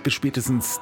Bis spätestens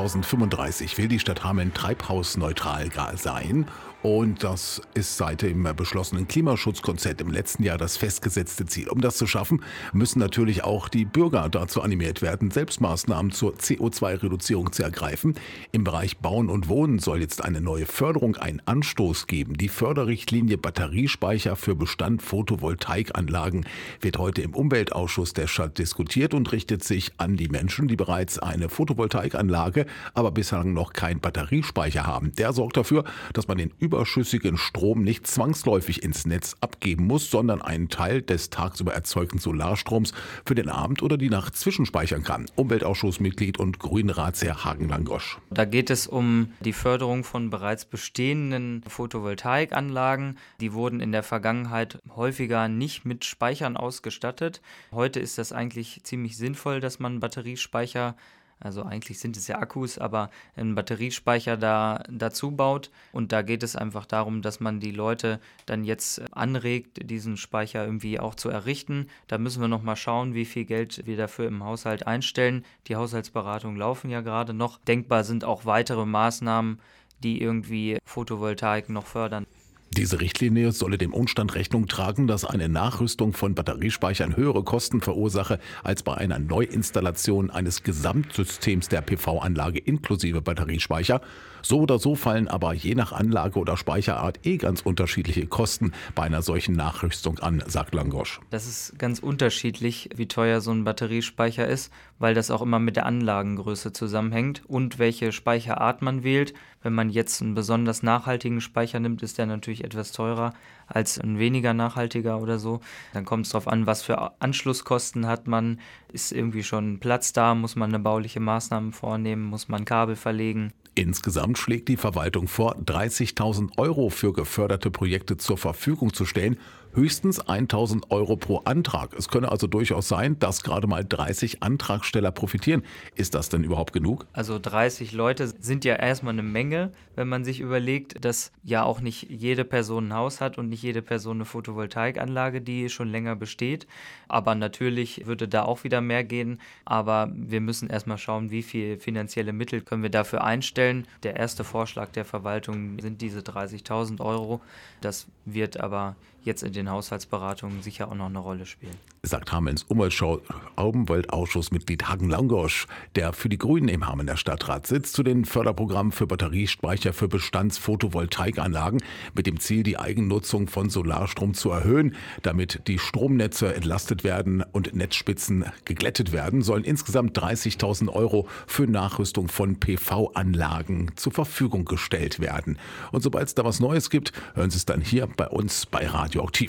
2035 will die Stadt Hameln treibhausneutral sein. Und das ist seit dem beschlossenen Klimaschutzkonzept im letzten Jahr das festgesetzte Ziel. Um das zu schaffen, müssen natürlich auch die Bürger dazu animiert werden, Selbstmaßnahmen zur CO2-Reduzierung zu ergreifen. Im Bereich Bauen und Wohnen soll jetzt eine neue Förderung einen Anstoß geben. Die Förderrichtlinie Batteriespeicher für Bestand Photovoltaikanlagen wird heute im Umweltausschuss der Stadt diskutiert und richtet sich an die Menschen, die bereits eine Photovoltaikanlage, aber bislang noch keinen Batteriespeicher haben. Der sorgt dafür, dass man den überschüssigen Strom nicht zwangsläufig ins Netz abgeben muss, sondern einen Teil des tagsüber erzeugten Solarstroms für den Abend oder die Nacht zwischenspeichern kann. Umweltausschussmitglied und Grünen-Ratsherr Hagen Langosch. Da geht es um die Förderung von bereits bestehenden Photovoltaikanlagen. Die wurden in der Vergangenheit häufiger nicht mit Speichern ausgestattet. Heute ist das eigentlich ziemlich sinnvoll, dass man Batteriespeicher, also eigentlich sind es ja Akkus, aber einen Batteriespeicher dazu baut. Und da geht es einfach darum, dass man die Leute dann jetzt anregt, diesen Speicher irgendwie auch zu errichten. Da müssen wir noch mal schauen, wie viel Geld wir dafür im Haushalt einstellen. Die Haushaltsberatungen laufen ja gerade noch. Denkbar sind auch weitere Maßnahmen, die irgendwie Photovoltaik noch fördern. Diese Richtlinie solle dem Umstand Rechnung tragen, dass eine Nachrüstung von Batteriespeichern höhere Kosten verursache als bei einer Neuinstallation eines Gesamtsystems der PV-Anlage inklusive Batteriespeicher. So oder so fallen aber je nach Anlage oder Speicherart ganz unterschiedliche Kosten bei einer solchen Nachrüstung an, sagt Langosch. Das ist ganz unterschiedlich, wie teuer so ein Batteriespeicher ist, weil das auch immer mit der Anlagengröße zusammenhängt und welche Speicherart man wählt. Wenn man jetzt einen besonders nachhaltigen Speicher nimmt, ist der natürlich etwas teurer als ein weniger nachhaltiger oder so. Dann kommt es darauf an, was für Anschlusskosten hat man. Ist irgendwie schon Platz da? Muss man eine bauliche Maßnahme vornehmen? Muss man Kabel verlegen? Insgesamt schlägt die Verwaltung vor, 30.000 Euro für geförderte Projekte zur Verfügung zu stellen. Höchstens 1.000 Euro pro Antrag. Es könne also durchaus sein, dass gerade mal 30 Antragsteller profitieren. Ist das denn überhaupt genug? Also 30 Leute sind ja erstmal eine Menge, wenn man sich überlegt, dass ja auch nicht jede Person ein Haus hat und nicht jede Person eine Photovoltaikanlage, die schon länger besteht. Aber natürlich würde da auch wieder mehr gehen. Aber wir müssen erstmal schauen, wie viel finanzielle Mittel können wir dafür einstellen. Der erste Vorschlag der Verwaltung sind diese 30.000 Euro. Das wird aber jetzt in den Haushaltsberatungen sicher auch noch eine Rolle spielen. Sagt Hamelns Umweltausschussmitglied Hagen Langosch, der für die Grünen im Hamelner Stadtrat sitzt, zu den Förderprogrammen für Batteriespeicher für Bestandsphotovoltaikanlagen mit dem Ziel, die Eigennutzung von Solarstrom zu erhöhen. Damit die Stromnetze entlastet werden und Netzspitzen geglättet werden, sollen insgesamt 30.000 Euro für Nachrüstung von PV-Anlagen zur Verfügung gestellt werden. Und sobald es da was Neues gibt, hören Sie es dann hier bei uns bei Radioaktiv.